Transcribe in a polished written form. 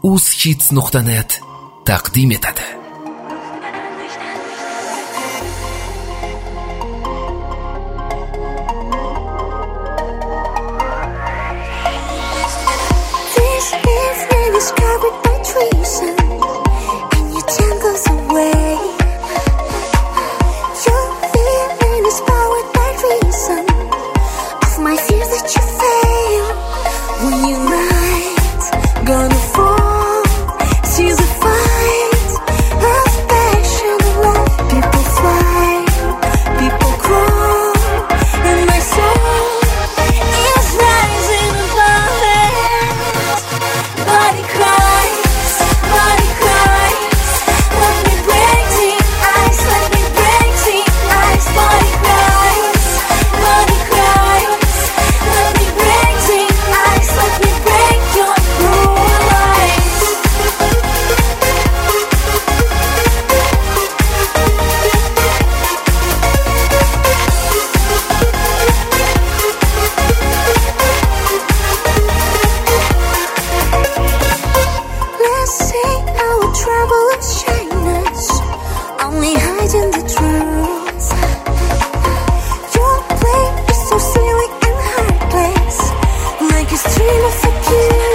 uzhits.net taqdim etadi. This evening is covered by treason, and your jungle's away. Your feeling is powered by reason of my fear that you fail. When your night gonna fall, see the fight of passion and love. People fly, people crawl, and my soul is rising above it. Body cries, let me break the ice, let me break the ice. Body cries, let me break the ice, let me break your cruel lies. Let's see our trouble and shyness, only hiding the truth. Your play is so silly and heartless, like a stream of abuse.